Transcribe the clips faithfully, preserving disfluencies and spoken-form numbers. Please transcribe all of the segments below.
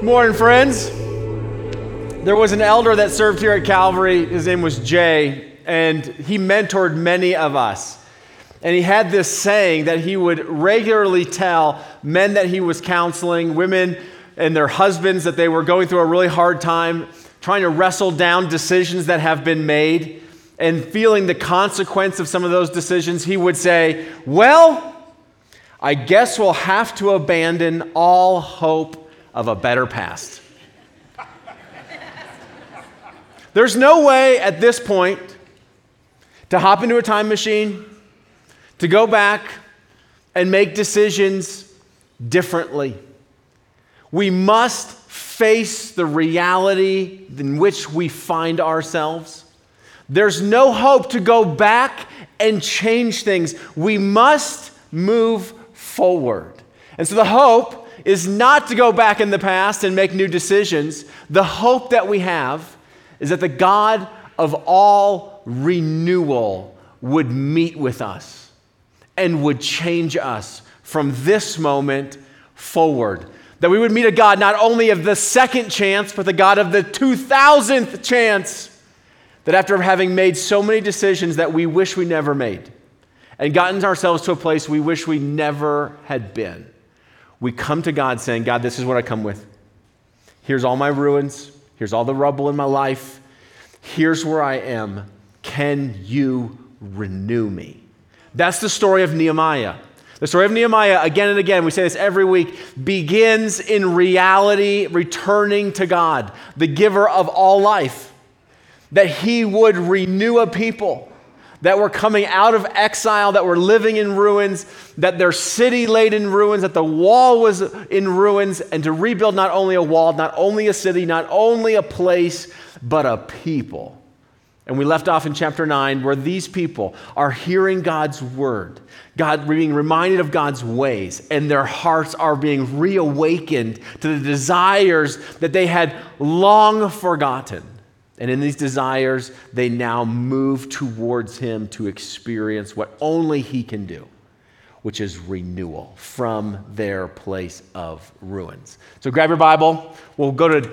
Morning, friends. There was an elder that served here at Calvary. His name was Jay, and he mentored many of us. And he had this saying that he would regularly tell men that he was counseling, women and their husbands, that they were going through a really hard time, trying to wrestle down decisions that have been made and feeling the consequence of some of those decisions. He would say, well, I guess we'll have to abandon all hope of a better past. There's no way at this point to hop into a time machine, to go back and make decisions differently. We must face the reality in which we find ourselves. There's no hope to go back and change things. We must move forward. And so the hope is not to go back in the past and make new decisions. The hope that we have is that the God of all renewal would meet with us and would change us from this moment forward. That we would meet a God not only of the second chance, but the God of the two thousandth chance. That after having made so many decisions that we wish we never made and gotten ourselves to a place we wish we never had been, we come to God saying, God, this is what I come with. Here's all my ruins. Here's all the rubble in my life. Here's where I am. Can you renew me? That's the story of Nehemiah. The story of Nehemiah, again and again, we say this every week, begins in reality, returning to God, the giver of all life, that he would renew a people that were coming out of exile, that were living in ruins, that their city laid in ruins, that the wall was in ruins, and to rebuild not only a wall, not only a city, not only a place, but a people. And we left off in chapter nine where these people are hearing God's word, God being reminded of God's ways, and their hearts are being reawakened to the desires that they had long forgotten. And in these desires, they now move towards him to experience what only he can do, which is renewal from their place of ruins. So grab your Bible. We'll go to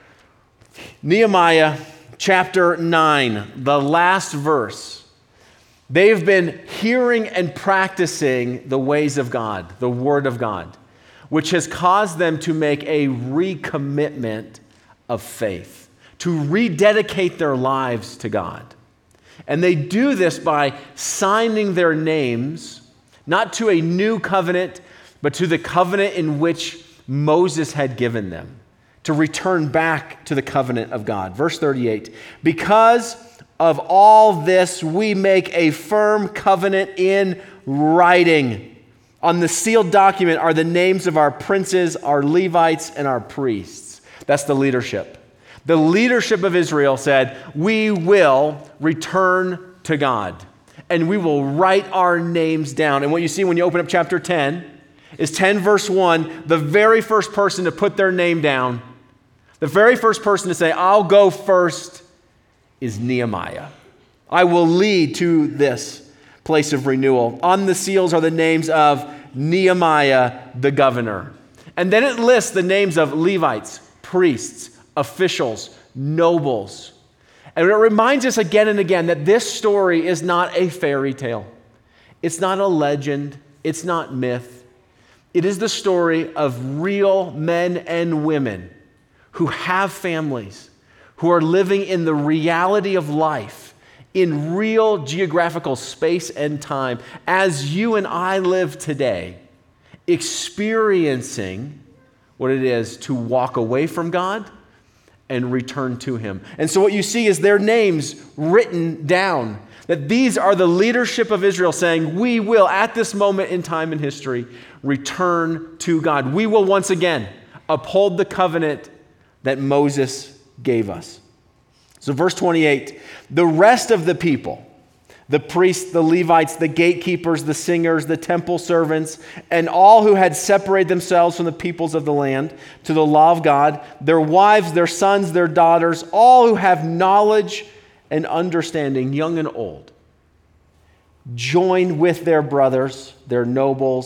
Nehemiah chapter nine, the last verse. They've been hearing and practicing the ways of God, the word of God, which has caused them to make a recommitment of faith, to rededicate their lives to God. And they do this by signing their names, not to a new covenant, but to the covenant in which Moses had given them, to return back to the covenant of God. Verse thirty-eight, because of all this, we make a firm covenant in writing. On the sealed document are the names of our princes, our Levites, and our priests. That's the leadership. The leadership of Israel said, we will return to God and we will write our names down. And what you see when you open up chapter ten is ten verse one, the very first person to put their name down, the very first person to say, I'll go first, is Nehemiah. I will lead to this place of renewal. On the seals are the names of Nehemiah, the governor. And then it lists the names of Levites, priests, officials, nobles. And it reminds us again and again that this story is not a fairy tale. It's not a legend. It's not myth. It is the story of real men and women who have families, who are living in the reality of life, in real geographical space and time, as you and I live today, experiencing what it is to walk away from God and return to him. And so what you see is their names written down, that these are the leadership of Israel saying, we will, at this moment in time in history, return to God. We will once again uphold the covenant that Moses gave us. So verse twenty-eight, the rest of the people, the priests, the Levites, the gatekeepers, the singers, the temple servants, and all who had separated themselves from the peoples of the land to the law of God, their wives, their sons, their daughters, all who have knowledge and understanding, young and old, joined with their brothers, their nobles,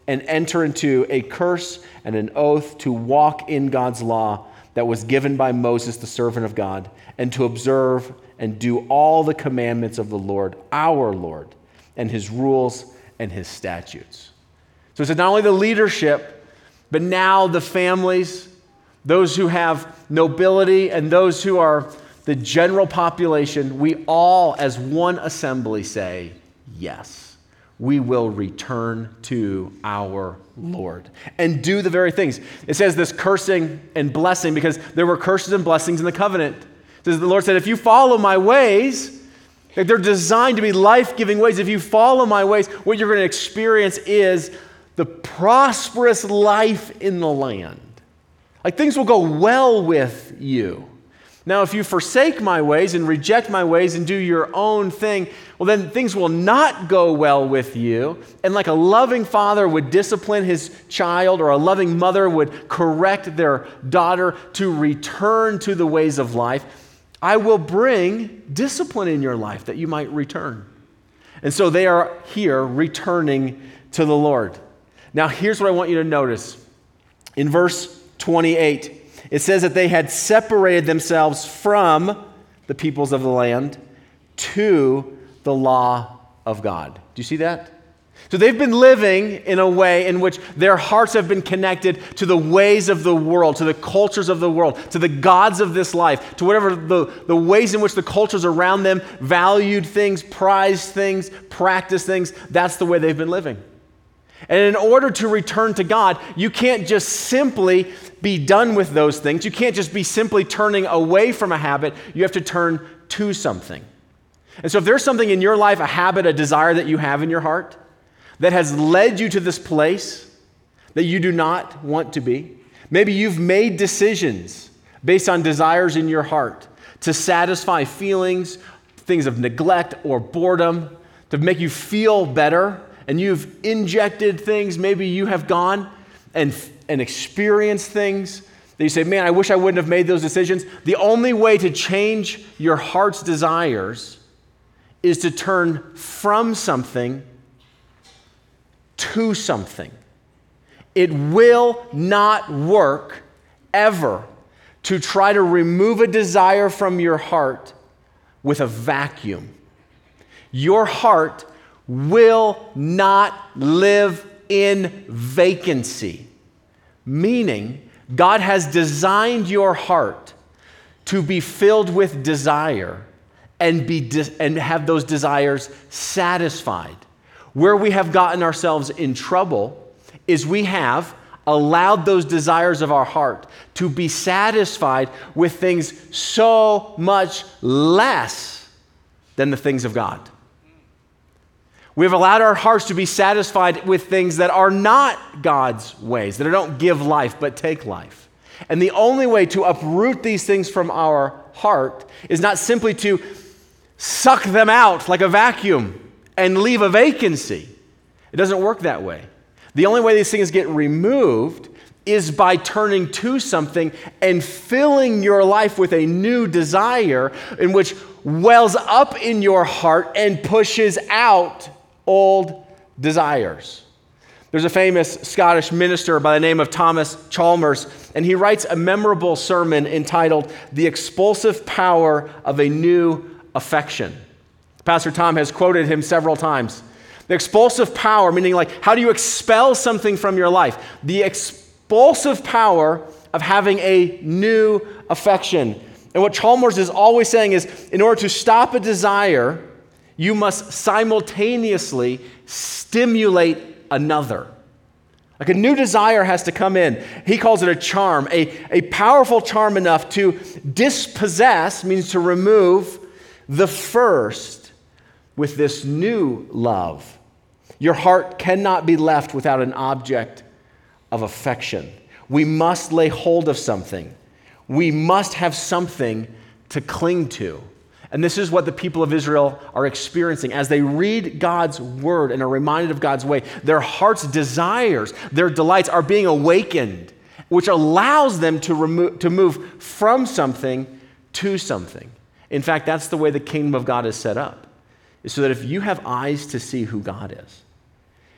and enter into a curse and an oath to walk in God's law that was given by Moses, the servant of God, and to observe and do all the commandments of the Lord, our Lord, and his rules and his statutes. So it's not only the leadership, but now the families, those who have nobility and those who are the general population, we all as one assembly say, yes, we will return to our Lord and do the very things. It says this cursing and blessing because there were curses and blessings in the covenant. It says the Lord said, if you follow my ways, like they're designed to be life-giving ways. If you follow my ways, what you're going to experience is the prosperous life in the land. Like things will go well with you. Now, if you forsake my ways and reject my ways and do your own thing, well, then things will not go well with you. And like a loving father would discipline his child, or a loving mother would correct their daughter to return to the ways of life, I will bring discipline in your life that you might return. And so they are here returning to the Lord. Now, here's what I want you to notice. In verse twenty-eight, it says that they had separated themselves from the peoples of the land to the law of God. Do you see that? So they've been living in a way in which their hearts have been connected to the ways of the world, to the cultures of the world, to the gods of this life, to whatever the, the ways in which the cultures around them valued things, prized things, practiced things. That's the way they've been living. And in order to return to God, you can't just simply be done with those things. You can't just be simply turning away from a habit. You have to turn to something. And so if there's something in your life, a habit, a desire that you have in your heart that has led you to this place that you do not want to be, maybe you've made decisions based on desires in your heart to satisfy feelings, things of neglect or boredom, to make you feel better, and you've injected things. Maybe you have gone and, and experienced things that you say, man, I wish I wouldn't have made those decisions. The only way to change your heart's desires is to turn from something to something. It will not work ever to try to remove a desire from your heart with a vacuum. Your heart will not live in vacancy, meaning God has designed your heart to be filled with desire and be de- and have those desires satisfied. Where we have gotten ourselves in trouble is we have allowed those desires of our heart to be satisfied with things so much less than the things of God. We've allowed our hearts to be satisfied with things that are not God's ways, that don't give life but take life. And the only way to uproot these things from our heart is not simply to suck them out like a vacuum and leave a vacancy. It doesn't work that way. The only way these things get removed is by turning to something and filling your life with a new desire in which wells up in your heart and pushes out old desires. There's a famous Scottish minister by the name of Thomas Chalmers, and he writes a memorable sermon entitled The Expulsive Power of a New Affection. Pastor Tom has quoted him several times. The expulsive power, meaning like how do you expel something from your life? The expulsive power of having a new affection. And what Chalmers is always saying is, in order to stop a desire, you must simultaneously stimulate another. Like a new desire has to come in. He calls it a charm, a, a powerful charm enough to dispossess, means to remove the first with this new love. Your heart cannot be left without an object of affection. We must lay hold of something. We must have something to cling to. And this is what the people of Israel are experiencing. As they read God's word and are reminded of God's way, their heart's desires, their delights are being awakened, which allows them to, remo- to move from something to something. In fact, that's the way the kingdom of God is set up, is so that if you have eyes to see who God is,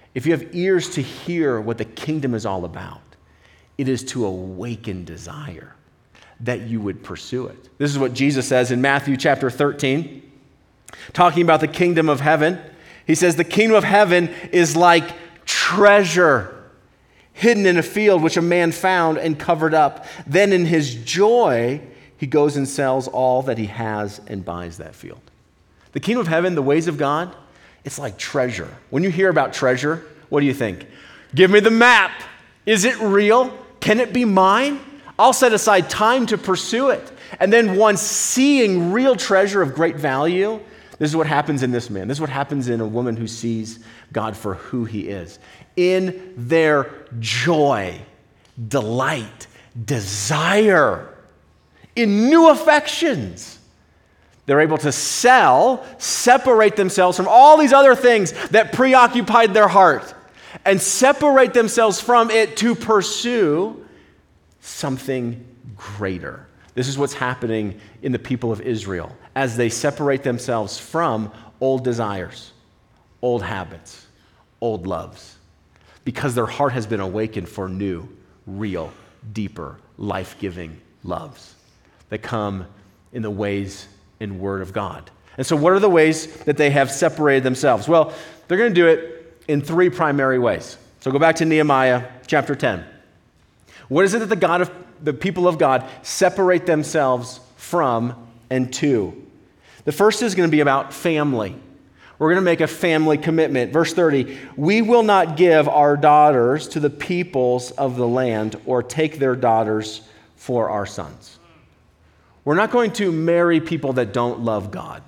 if you have ears to hear what the kingdom is all about, it is to awaken desire that you would pursue it. This is what Jesus says in Matthew chapter thirteen, talking about the kingdom of heaven. He says, the kingdom of heaven is like treasure hidden in a field which a man found and covered up. Then in his joy, he goes and sells all that he has and buys that field. The kingdom of heaven, the ways of God, it's like treasure. When you hear about treasure, what do you think? Give me the map. Is it real? Can it be mine? I'll set aside time to pursue it. And then once seeing real treasure of great value, this is what happens in this man. This is what happens in a woman who sees God for who he is. In their joy, delight, desire, in new affections, they're able to sell, separate themselves from all these other things that preoccupied their heart and separate themselves from it to pursue something greater. This is what's happening in the people of Israel as they separate themselves from old desires, old habits, old loves, because their heart has been awakened for new, real, deeper, life-giving loves that come in the ways and word of God. And so what are the ways that they have separated themselves? Well, they're going to do it in three primary ways. So go back to Nehemiah chapter ten. What is it that the God of the people of God separate themselves from and to? The first is going to be about family. We're going to make a family commitment. Verse thirty, we will not give our daughters to the peoples of the land or take their daughters for our sons. We're not going to marry people that don't love God,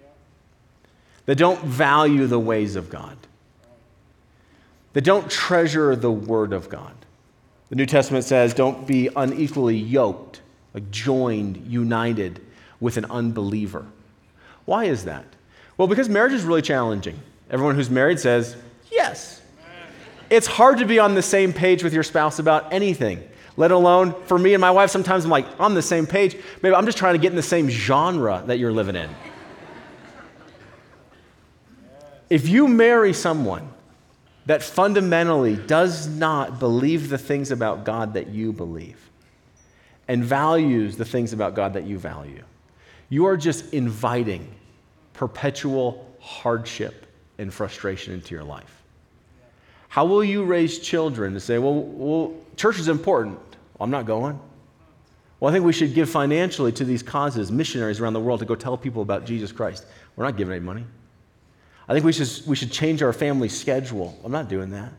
that don't value the ways of God, that don't treasure the word of God. The New Testament says, don't be unequally yoked, like joined, united with an unbeliever. Why is that? Well, because marriage is really challenging. Everyone who's married says, yes. It's hard to be on the same page with your spouse about anything, let alone for me and my wife. Sometimes I'm like, on the same page. Maybe I'm just trying to get in the same genre that you're living in. If you marry someone that fundamentally does not believe the things about God that you believe and values the things about God that you value, you are just inviting perpetual hardship and frustration into your life. How will you raise children to say, well, well church is important? Well, I'm not going. Well, I think we should give financially to these causes, missionaries around the world to go tell people about Jesus Christ. We're not giving any money. I think we should, we should change our family schedule. I'm not doing that.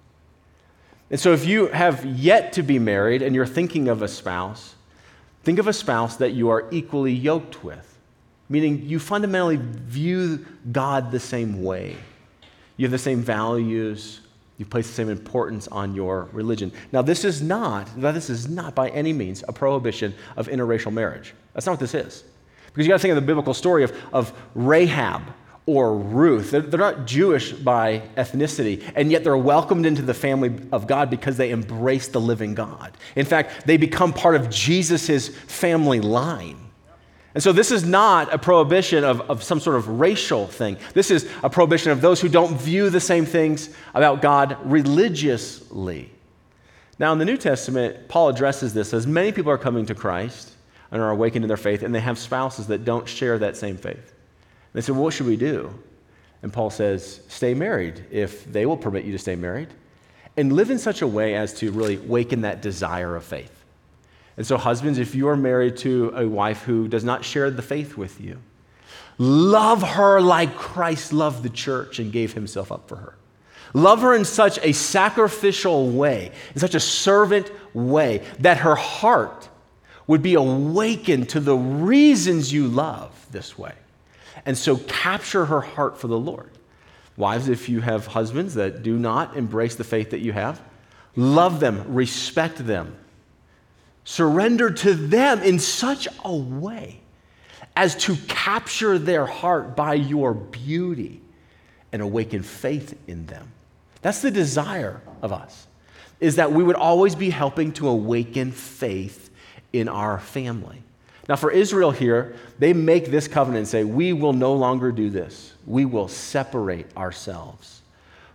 And so if you have yet to be married and you're thinking of a spouse, think of a spouse that you are equally yoked with, meaning you fundamentally view God the same way. You have the same values. You place the same importance on your religion. Now, this is not, this is not by any means a prohibition of interracial marriage. That's not what this is. Because you got to think of the biblical story of, of Rahab or Ruth. They're, they're not Jewish by ethnicity, and yet they're welcomed into the family of God because they embrace the living God. In fact, they become part of Jesus' family line. And so this is not a prohibition of, of some sort of racial thing. This is a prohibition of those who don't view the same things about God religiously. Now, in the New Testament, Paul addresses this as many people are coming to Christ and are awakened in their faith, and they have spouses that don't share that same faith. They say, well, what should we do? And Paul says, stay married if they will permit you to stay married, and live in such a way as to really waken that desire of faith. And so husbands, if you are married to a wife who does not share the faith with you, love her like Christ loved the church and gave himself up for her. Love her in such a sacrificial way, in such a servant way, that her heart would be awakened to the reasons you love this way. And so capture her heart for the Lord. Wives, if you have husbands that do not embrace the faith that you have, love them, respect them, surrender to them in such a way as to capture their heart by your beauty and awaken faith in them. That's the desire of us, is that we would always be helping to awaken faith in our family. Now, for Israel here, they make this covenant and say, we will no longer do this. We will separate ourselves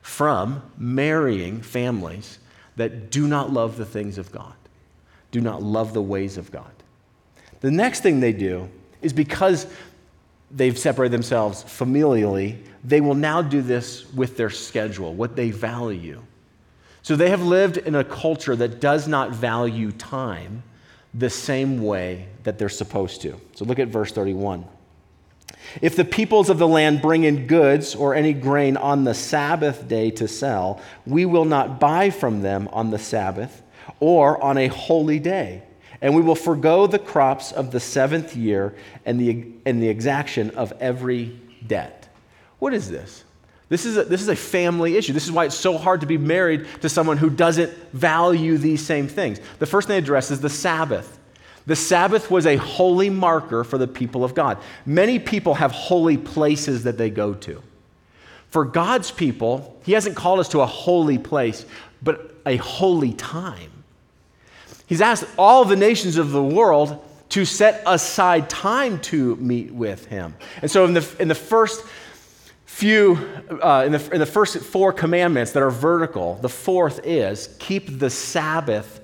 from marrying families that do not love the things of God, do not love the ways of God. The next thing they do is because they've separated themselves familially, they will now do this with their schedule, what they value. So they have lived in a culture that does not value time the same way that they're supposed to. So look at verse thirty-one. If the peoples of the land bring in goods or any grain on the Sabbath day to sell, we will not buy from them on the Sabbath or on a holy day. And we will forego the crops of the seventh year and the, and the exaction of every debt. What is this? This is, a, this is a family issue. This is why it's so hard to be married to someone who doesn't value these same things. The first thing they address is the Sabbath. The Sabbath was a holy marker for the people of God. Many people have holy places that they go to. For God's people, He hasn't called us to a holy place, but a holy time. He's asked all the nations of the world to set aside time to meet with Him. And so in the, in the first few, uh, in, the, in the first four commandments that are vertical, the fourth is keep the Sabbath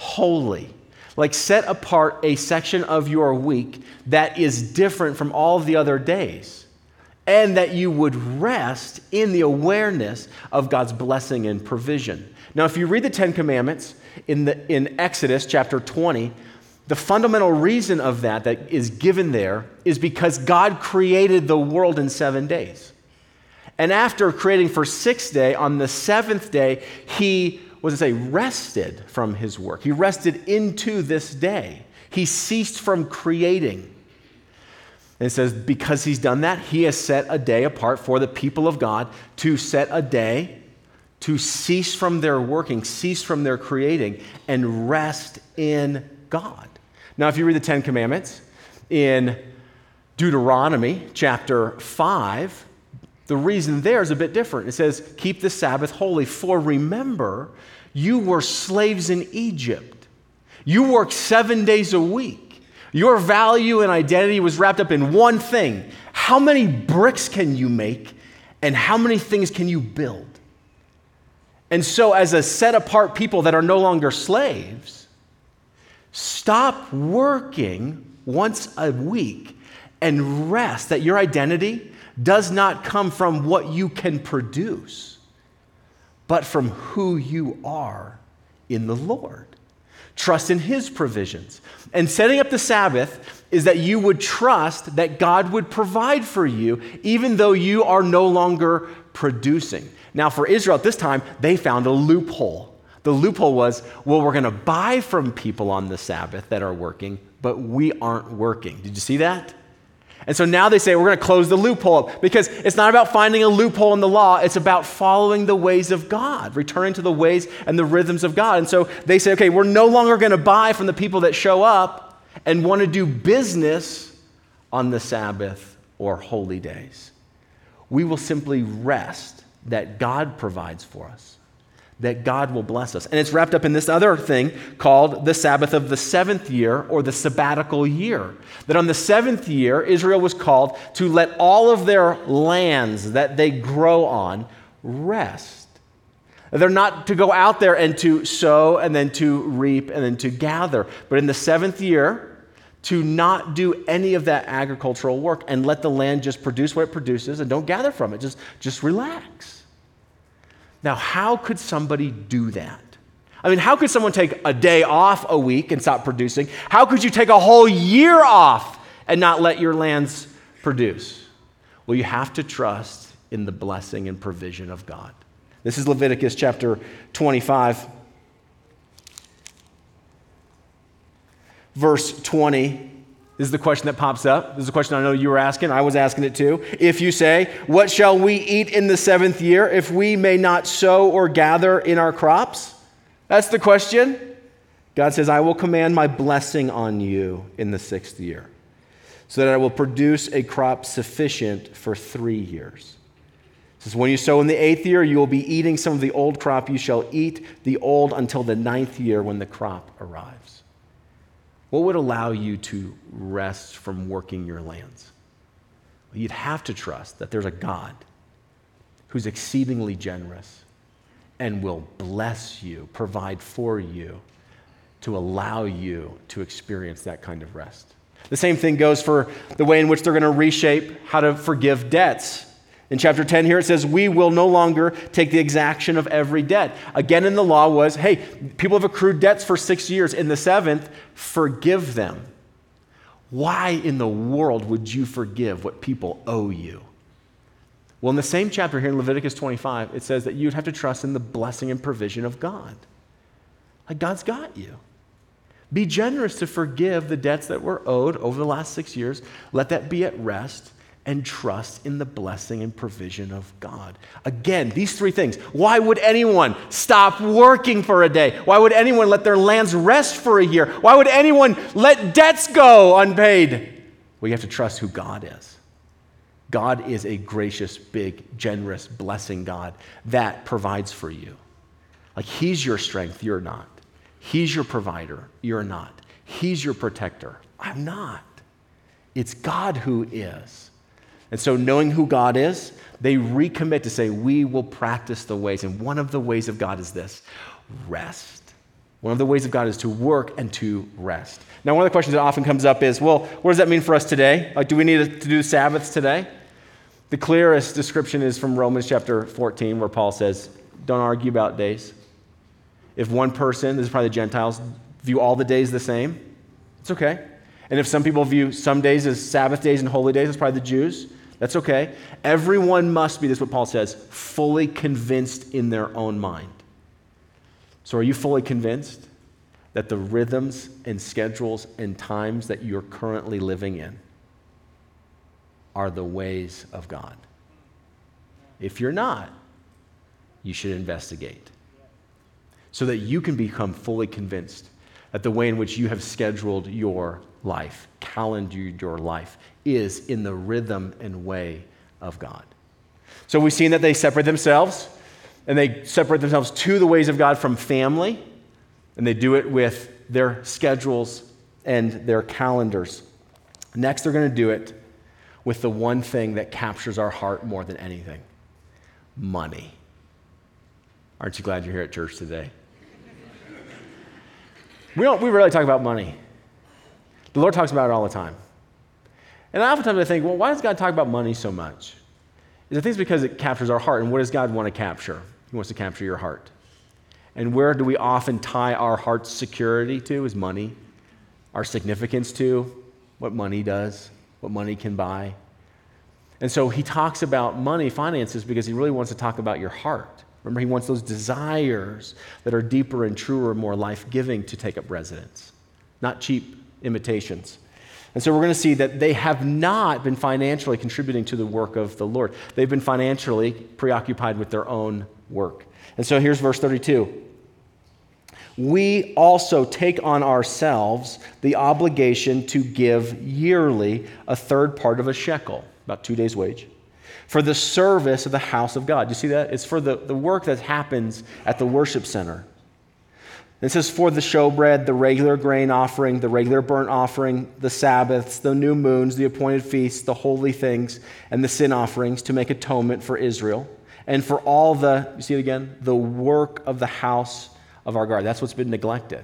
holy. Like set apart a section of your week that is different from all of the other days, and that you would rest in the awareness of God's blessing and provision. Now, if you read the Ten Commandments in, the, in Exodus chapter twenty, the fundamental reason of that that is given there is because God created the world in seven days. And after creating for six days, on the seventh day, He was to say, rested from His work. He rested into this day. He ceased from creating. And it says, because He's done that, He has set a day apart for the people of God to set a day to cease from their working, cease from their creating, and rest in God. Now, if you read the Ten Commandments in Deuteronomy chapter five, the reason there is a bit different. It says, keep the Sabbath holy, for remember, you were slaves in Egypt. You worked seven days a week. Your value and identity was wrapped up in one thing. How many bricks can you make, and how many things can you build? And so as a set-apart people that are no longer slaves, stop working once a week and rest that your identity does not come from what you can produce, but from who you are in the Lord. Trust in His provisions. And setting up the Sabbath is that you would trust that God would provide for you, even though you are no longer producing. Now, for Israel at this time, they found a loophole. The loophole was, well, we're going to buy from people on the Sabbath that are working, but we aren't working. Did you see that? And so now they say, we're going to close the loophole up, because it's not about finding a loophole in the law. It's about following the ways of God, returning to the ways and the rhythms of God. And so they say, okay, we're no longer going to buy from the people that show up and want to do business on the Sabbath or holy days. We will simply rest that God provides for us, that God will bless us. And it's wrapped up in this other thing called the Sabbath of the seventh year, or the sabbatical year. That on the seventh year, Israel was called to let all of their lands that they grow on rest. They're not to go out there and to sow and then to reap and then to gather. But in the seventh year, to not do any of that agricultural work and let the land just produce what it produces and don't gather from it. Just, just relax. Now, how could somebody do that? I mean, how could someone take a day off a week and stop producing? How could you take a whole year off and not let your lands produce? Well, you have to trust in the blessing and provision of God. This is Leviticus chapter twenty-five, verse twenty. This is the question that pops up. This is a question I know you were asking. I was asking it too. If you say, what shall we eat in the seventh year if we may not sow or gather in our crops? That's the question. God says, I will command my blessing on you in the sixth year, so that I will produce a crop sufficient for three years. It says, when you sow in the eighth year, you will be eating some of the old crop. You shall eat the old until the ninth year when the crop arrives. What would allow you to rest from working your lands? Well, you'd have to trust that there's a God who's exceedingly generous and will bless you, provide for you, to allow you to experience that kind of rest. The same thing goes for the way in which they're going to reshape how to forgive debts. In chapter ten here it says, we will no longer take the exaction of every debt. Again in the law was, hey, people have accrued debts for six years. In the seventh, forgive them. Why in the world would you forgive what people owe you? Well, in the same chapter here in Leviticus twenty-five, it says that you'd have to trust in the blessing and provision of God. Like God's got you. Be generous to forgive the debts that were owed over the last six years. Let that be at rest and trust in the blessing and provision of God. Again, these three things. Why would anyone stop working for a day? Why would anyone let their lands rest for a year? Why would anyone let debts go unpaid? Well, you have to trust who God is. God is a gracious, big, generous, blessing God that provides for you. Like he's your strength, you're not. He's your provider, you're not. He's your protector, I'm not. It's God who is. And so knowing who God is, they recommit to say, we will practice the ways. And one of the ways of God is this, rest. One of the ways of God is to work and to rest. Now, one of the questions that often comes up is, well, what does that mean for us today? Like, do we need to do Sabbaths today? The clearest description is from Romans chapter fourteen, where Paul says, don't argue about days. If one person, this is probably the Gentiles, view all the days the same, it's okay. And if some people view some days as Sabbath days and holy days, it's probably the Jews, that's okay. Everyone must be, this is what Paul says, fully convinced in their own mind. So are you fully convinced that the rhythms and schedules and times that you're currently living in are the ways of God? If you're not, you should investigate so that you can become fully convinced that the way in which you have scheduled your life, calendared your life, is in the rhythm and way of God. So we've seen that they separate themselves, and they separate themselves to the ways of God from family, and they do it with their schedules and their calendars. Next, they're going to do it with the one thing that captures our heart more than anything, money. Aren't you glad you're here at church today? We don't, we rarely talk about money. The Lord talks about it all the time. And oftentimes I think, well, why does God talk about money so much? I think it's because it captures our heart. And what does God want to capture? He wants to capture your heart. And where do we often tie our heart's security to is money, our significance to what money does, what money can buy. And so he talks about money, finances, because he really wants to talk about your heart. Remember, he wants those desires that are deeper and truer, more life-giving to take up residence, not cheap imitations. And so we're going to see that they have not been financially contributing to the work of the Lord. They've been financially preoccupied with their own work. And so here's verse thirty-two. We also take on ourselves the obligation to give yearly a third part of a shekel, about two days' wage, for the service of the house of God. You see that? It's for the, the work that happens at the worship center. It says, for the showbread, the regular grain offering, the regular burnt offering, the Sabbaths, the new moons, the appointed feasts, the holy things, and the sin offerings to make atonement for Israel, and for all the, you see it again, the work of the house of our God. That's what's been neglected.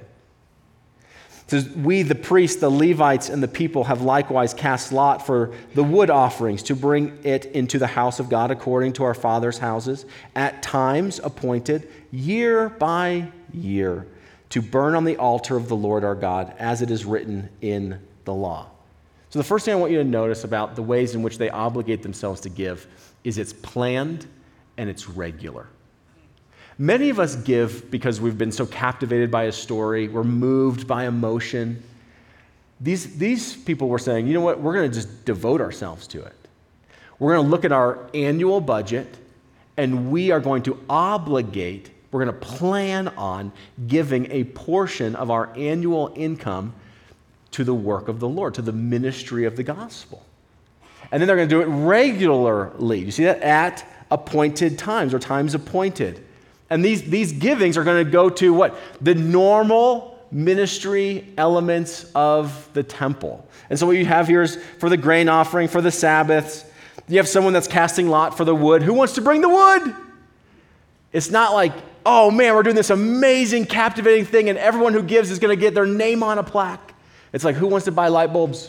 It says, we, the priests, the Levites, and the people have likewise cast lot for the wood offerings to bring it into the house of God according to our fathers' houses, at times appointed, year by year, to burn on the altar of the Lord our God, as it is written in the law. So the first thing I want you to notice about the ways in which they obligate themselves to give is it's planned and it's regular. Many of us give because we've been so captivated by a story, we're moved by emotion. These, these people were saying, you know what, we're going to just devote ourselves to it. We're going to look at our annual budget, and we are going to obligate, we're going to plan on giving a portion of our annual income to the work of the Lord, to the ministry of the gospel. And then they're going to do it regularly. You see that? At appointed times, or times appointed. And these, these givings are going to go to what? The normal ministry elements of the temple. And so what you have here is for the grain offering, for the Sabbaths, You have someone that's casting lot for the wood. Who wants to bring the wood? It's not like, oh man, we're doing this amazing, captivating thing and everyone who gives is going to get their name on a plaque. It's like, who wants to buy light bulbs?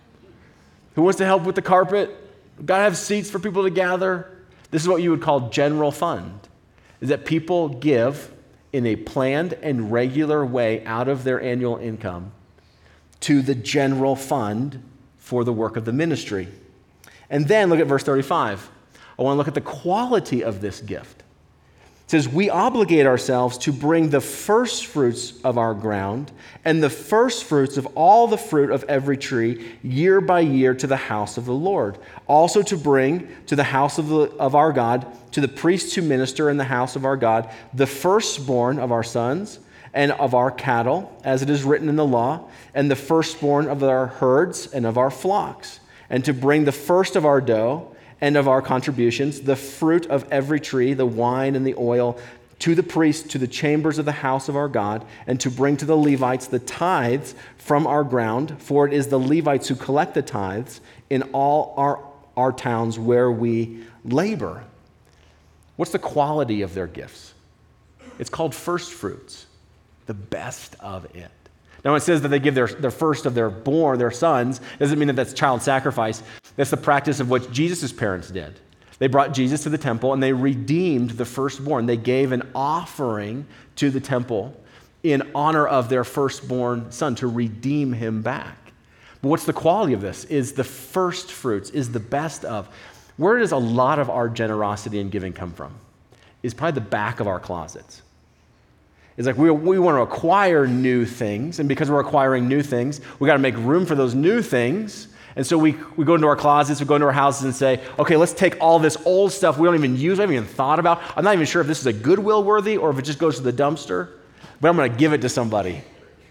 Who wants to help with the carpet? We've got to have seats for people to gather. This is what you would call general fund, is that people give in a planned and regular way out of their annual income to the general fund for the work of the ministry. And then look at verse thirty-five. I want to look at the quality of this gift. It says, we obligate ourselves to bring the first fruits of our ground and the first fruits of all the fruit of every tree year by year to the house of the Lord. Also to bring to the house of, the, of our God, to the priests who minister in the house of our God, the firstborn of our sons and of our cattle, as it is written in the law, and the firstborn of our herds and of our flocks, and to bring the first of our dough and of our contributions, the fruit of every tree, the wine and the oil, to the priests, to the chambers of the house of our God, and to bring to the Levites the tithes from our ground, for it is the Levites who collect the tithes in all our, our towns where we labor. What's the quality of their gifts? It's called first fruits, the best of it. Now, when it says that they give their, their first of their born, their sons, doesn't mean that that's child sacrifice. That's the practice of what Jesus' parents did. They brought Jesus to the temple and they redeemed the firstborn. They gave an offering to the temple in honor of their firstborn son to redeem him back. But what's the quality of this? Is the first fruits, is the best of. Where does a lot of our generosity and giving come from? Is probably the back of our closets. It's like we, we want to acquire new things, and because we're acquiring new things, we got to make room for those new things. And so we, we go into our closets, we go into our houses and say, okay, let's take all this old stuff we don't even use, we haven't even thought about. I'm not even sure if this is a Goodwill worthy or if it just goes to the dumpster, but I'm going to give it to somebody.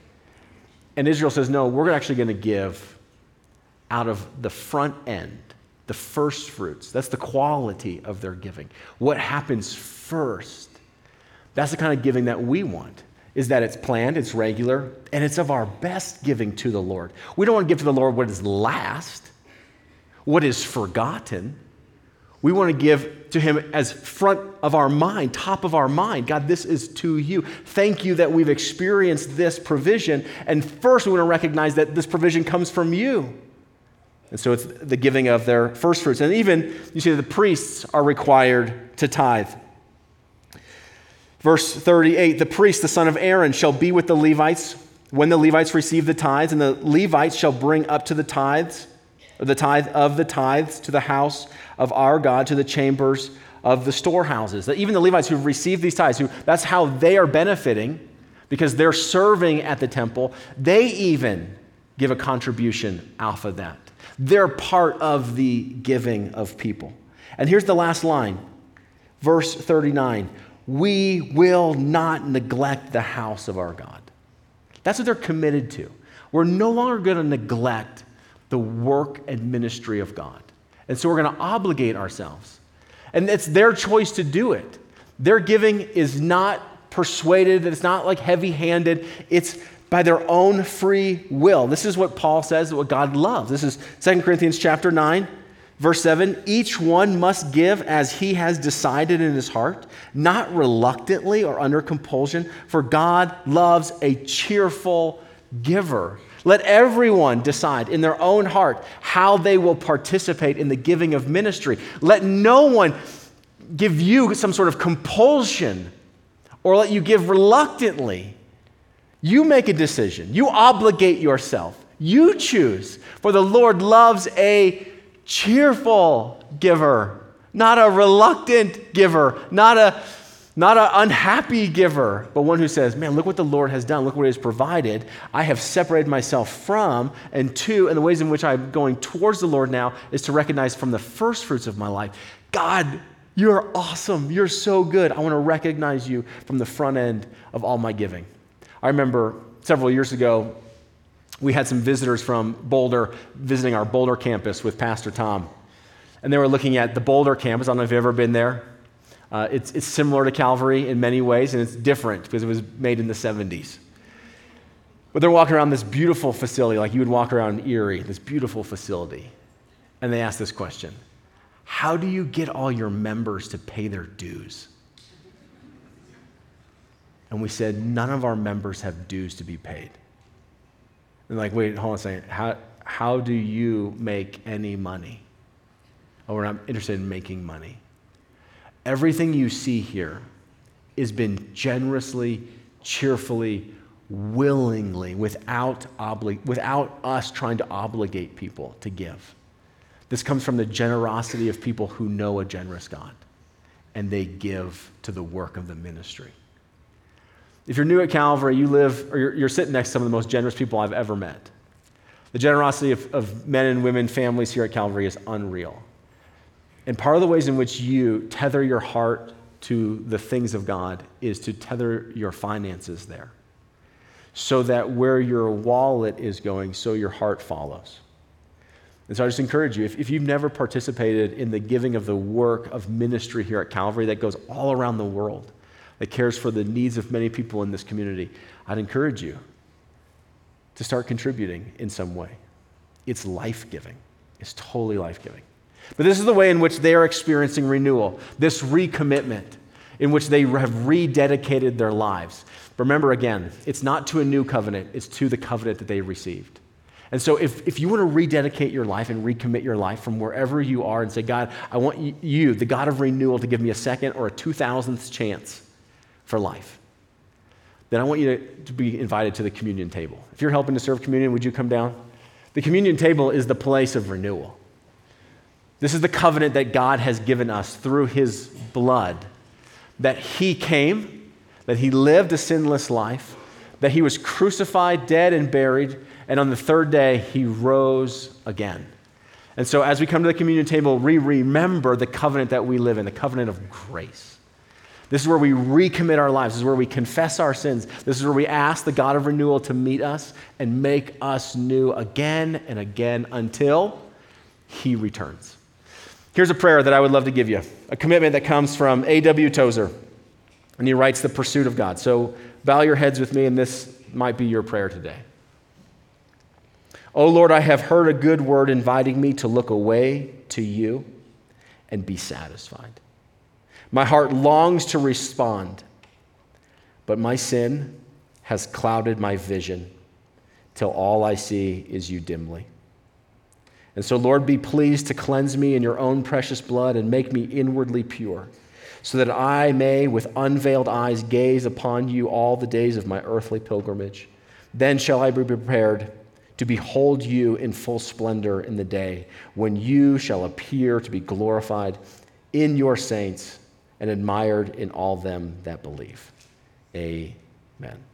And Israel says, no, we're actually going to give out of the front end, the first fruits. That's the quality of their giving. What happens first? That's the kind of giving that we want, is that it's planned, it's regular, and it's of our best giving to the Lord. We don't want to give to the Lord what is last, what is forgotten. We want to give to him as front of our mind, top of our mind. God, this is to you. Thank you that we've experienced this provision. And first, we want to recognize that this provision comes from you. And so it's the giving of their first fruits. And even, you see, the priests are required to tithe. Verse thirty-eight, the priest, the son of Aaron, shall be with the Levites when the Levites receive the tithes, and the Levites shall bring up to the tithes, or the tithe of the tithes, to the house of our God, to the chambers of the storehouses. That even the Levites who've received these tithes, who that's how they are benefiting, because they're serving at the temple, they even give a contribution off of that. They're part of the giving of people. And here's the last line, verse thirty-nine. We will not neglect the house of our God. That's what they're committed to. We're no longer going to neglect the work and ministry of God. And so we're going to obligate ourselves. And it's their choice to do it. Their giving is not persuaded, it's not like heavy-handed. It's by their own free will. This is what Paul says, what God loves. This is Second Corinthians chapter nine. Verse seven, each one must give as he has decided in his heart, not reluctantly or under compulsion, for God loves a cheerful giver. Let everyone decide in their own heart how they will participate in the giving of ministry. Let no one give you some sort of compulsion or let you give reluctantly. You make a decision. You obligate yourself. You choose, for the Lord loves a cheerful giver, not a reluctant giver, not a not an unhappy giver, but one who says, man, look what the Lord has done. Look what he has provided. I have separated myself from, and two, and the ways in which I'm going towards the Lord now is to recognize from the first fruits of my life, God, you're awesome. You're so good. I want to recognize you from the front end of all my giving. I remember several years ago, we had some visitors from Boulder visiting our Boulder campus with Pastor Tom. And they were looking at the Boulder campus. I don't know if you've ever been there. Uh, it's, it's similar to Calvary in many ways, and it's different because it was made in the seventies. But they're walking around this beautiful facility, like you would walk around Erie, this beautiful facility. And they asked this question: how do you get all your members to pay their dues? And we said, none of our members have dues to be paid. And like, wait, hold on a second. How, how do you make any money? Oh, we're not interested in making money. Everything you see here has been generously, cheerfully, willingly, without, obli- without us trying to obligate people to give. This comes from the generosity of people who know a generous God, and they give to the work of the ministry. If you're new at Calvary, you live, or you're, you're sitting next to some of the most generous people I've ever met. The generosity of, of men and women, families here at Calvary is unreal. And part of the ways in which you tether your heart to the things of God is to tether your finances there, so that where your wallet is going, so your heart follows. And so I just encourage you, if, if you've never participated in the giving of the work of ministry here at Calvary that goes all around the world, that cares for the needs of many people in this community, I'd encourage you to start contributing in some way. It's life-giving. It's totally life-giving. But this is the way in which they are experiencing renewal, this recommitment, in which they have rededicated their lives. Remember again, it's not to a new covenant, it's to the covenant that they received. And so if, if you want to rededicate your life and recommit your life from wherever you are and say, God, I want you, the God of renewal, to give me a second or a two thousandth chance for life, then I want you to, to be invited to the communion table. If you're helping to serve communion, would you come down? The communion table is the place of renewal. This is the covenant that God has given us through his blood, that he came, that he lived a sinless life, that he was crucified, dead, and buried, and on the third day, he rose again. And so as we come to the communion table, we remember the covenant that we live in, the covenant of grace. This is where we recommit our lives. This is where we confess our sins. This is where we ask the God of renewal to meet us and make us new again and again until he returns. Here's a prayer that I would love to give you, a commitment that comes from A W Tozer, and he writes The Pursuit of God. So bow your heads with me, and this might be your prayer today. Oh Lord, I have heard a good word inviting me to look away to you and be satisfied. My heart longs to respond, but my sin has clouded my vision till all I see is you dimly. And so, Lord, be pleased to cleanse me in your own precious blood and make me inwardly pure, so that I may, with unveiled eyes, gaze upon you all the days of my earthly pilgrimage. Then shall I be prepared to behold you in full splendor in the day when you shall appear to be glorified in your saints and admired in all them that believe. Amen.